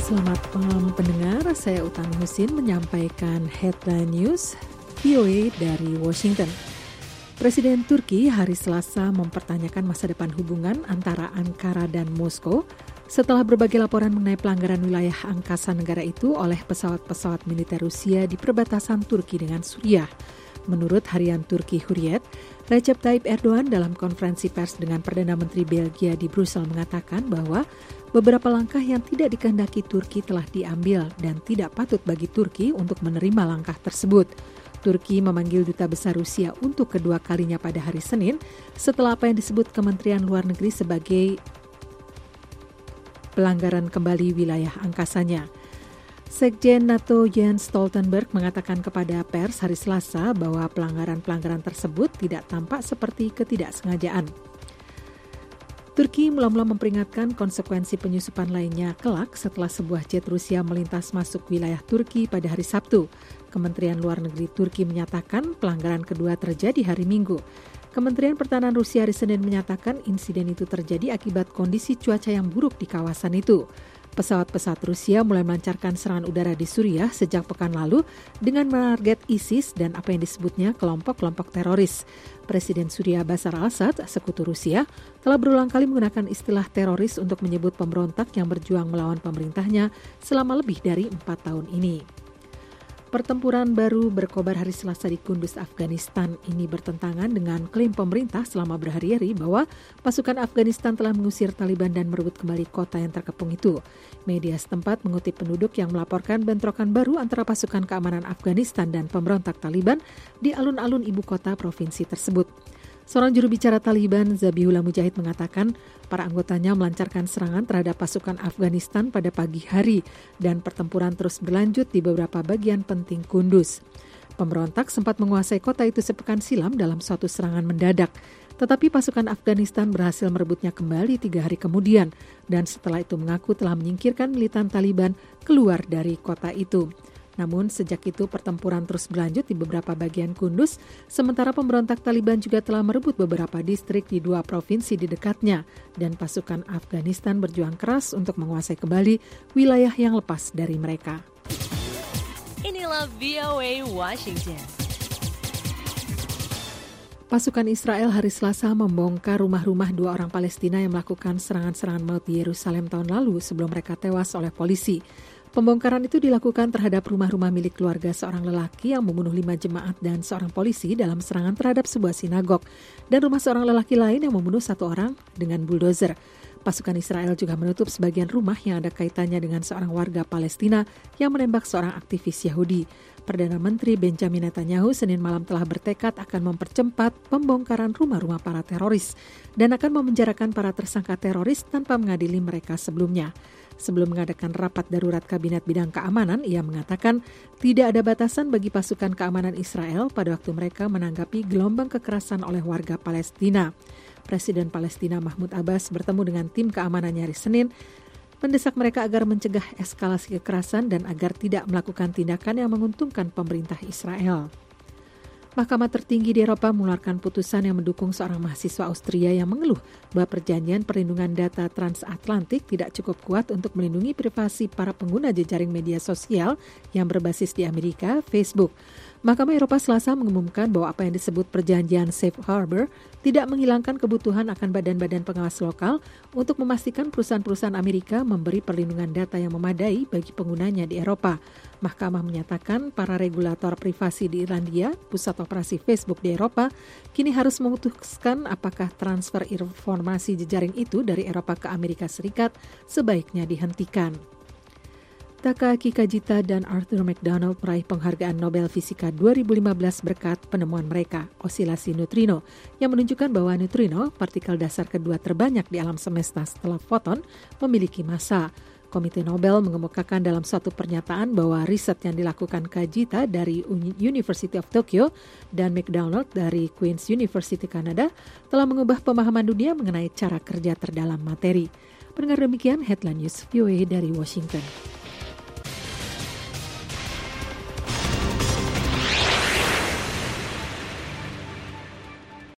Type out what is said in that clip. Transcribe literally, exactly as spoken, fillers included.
Selamat malam pendengar, saya Utami Husin menyampaikan headline news V O A dari Washington. Presiden Turki hari Selasa mempertanyakan masa depan hubungan antara Ankara dan Moskow setelah berbagai laporan mengenai pelanggaran wilayah angkasa negara itu oleh pesawat-pesawat militer Rusia di perbatasan Turki dengan Suriah. Menurut harian Turki Hurriyet, Recep Tayyip Erdogan dalam konferensi pers dengan Perdana Menteri Belgia di Brussel mengatakan bahwa beberapa langkah yang tidak dikehendaki Turki telah diambil dan tidak patut bagi Turki untuk menerima langkah tersebut. Turki memanggil Duta Besar Rusia untuk kedua kalinya pada hari Senin setelah apa yang disebut Kementerian Luar Negeri sebagai pelanggaran kembali wilayah angkasanya. Sekjen NATO Jens Stoltenberg mengatakan kepada pers hari Selasa bahwa pelanggaran-pelanggaran tersebut tidak tampak seperti ketidaksengajaan. Turki mula-mula memperingatkan konsekuensi penyusupan lainnya kelak setelah sebuah jet Rusia melintas masuk wilayah Turki pada hari Sabtu. Kementerian Luar Negeri Turki menyatakan pelanggaran kedua terjadi hari Minggu. Kementerian Pertahanan Rusia hari Senin menyatakan insiden itu terjadi akibat kondisi cuaca yang buruk di kawasan itu. Pesawat-pesawat Rusia mulai melancarkan serangan udara di Suriah sejak pekan lalu dengan menarget ISIS dan apa yang disebutnya kelompok-kelompok teroris. Presiden Suriah Bashar al-Assad, sekutu Rusia, telah berulang kali menggunakan istilah teroris untuk menyebut pemberontak yang berjuang melawan pemerintahnya selama lebih dari empat tahun ini. Pertempuran baru berkobar hari Selasa di Kunduz, Afghanistan. Ini bertentangan dengan klaim pemerintah selama berhari-hari bahwa pasukan Afghanistan telah mengusir Taliban dan merebut kembali kota yang terkepung itu. Media setempat mengutip penduduk yang melaporkan bentrokan baru antara pasukan keamanan Afghanistan dan pemberontak Taliban di alun-alun ibu kota provinsi tersebut. Seorang juru bicara Taliban, Zabihullah Mujahid, mengatakan para anggotanya melancarkan serangan terhadap pasukan Afghanistan pada pagi hari dan pertempuran terus berlanjut di beberapa bagian penting Kunduz. Pemberontak sempat menguasai kota itu sepekan silam dalam suatu serangan mendadak, tetapi pasukan Afghanistan berhasil merebutnya kembali tiga hari kemudian dan setelah itu mengaku telah menyingkirkan militan Taliban keluar dari kota itu. Namun sejak itu pertempuran terus berlanjut di beberapa bagian Kunduz, sementara pemberontak Taliban juga telah merebut beberapa distrik di dua provinsi di dekatnya, dan pasukan Afghanistan berjuang keras untuk menguasai kembali wilayah yang lepas dari mereka. Inilah V O A Washington. Pasukan Israel hari Selasa membongkar rumah-rumah dua orang Palestina yang melakukan serangan-serangan maut di Yerusalem tahun lalu sebelum mereka tewas oleh polisi. Pembongkaran itu dilakukan terhadap rumah-rumah milik keluarga seorang lelaki yang membunuh lima jemaat dan seorang polisi dalam serangan terhadap sebuah sinagog, dan rumah seorang lelaki lain yang membunuh satu orang dengan bulldozer. Pasukan Israel juga menutup sebagian rumah yang ada kaitannya dengan seorang warga Palestina yang menembak seorang aktivis Yahudi. Perdana Menteri Benjamin Netanyahu Senin malam telah bertekad akan mempercepat pembongkaran rumah-rumah para teroris dan akan memenjarakan para tersangka teroris tanpa mengadili mereka sebelumnya. Sebelum mengadakan rapat darurat Kabinet Bidang Keamanan, ia mengatakan tidak ada batasan bagi pasukan keamanan Israel pada waktu mereka menanggapi gelombang kekerasan oleh warga Palestina. Presiden Palestina Mahmud Abbas bertemu dengan tim keamanannya hari Senin, mendesak mereka agar mencegah eskalasi kekerasan dan agar tidak melakukan tindakan yang menguntungkan pemerintah Israel. Mahkamah tertinggi di Eropa mengeluarkan putusan yang mendukung seorang mahasiswa Austria yang mengeluh bahwa perjanjian perlindungan data transatlantik tidak cukup kuat untuk melindungi privasi para pengguna jejaring media sosial yang berbasis di Amerika, Facebook. Mahkamah Eropa Selasa mengumumkan bahwa apa yang disebut perjanjian Safe Harbor tidak menghilangkan kebutuhan akan badan-badan pengawas lokal untuk memastikan perusahaan-perusahaan Amerika memberi perlindungan data yang memadai bagi penggunanya di Eropa. Mahkamah menyatakan para regulator privasi di Irlandia, pusat operasi Facebook di Eropa, kini harus memutuskan apakah transfer informasi jejaring itu dari Eropa ke Amerika Serikat sebaiknya dihentikan. Takaaki Kajita dan Arthur McDonald meraih penghargaan Nobel Fisika dua ribu lima belas berkat penemuan mereka, osilasi neutrino, yang menunjukkan bahwa neutrino, partikel dasar kedua terbanyak di alam semesta setelah foton, memiliki massa. Komite Nobel mengemukakan dalam suatu pernyataan bahwa riset yang dilakukan Kajita dari University of Tokyo dan McDonald dari Queen's University Kanada telah mengubah pemahaman dunia mengenai cara kerja terdalam materi. Pendengar, demikian headline news V O A dari Washington.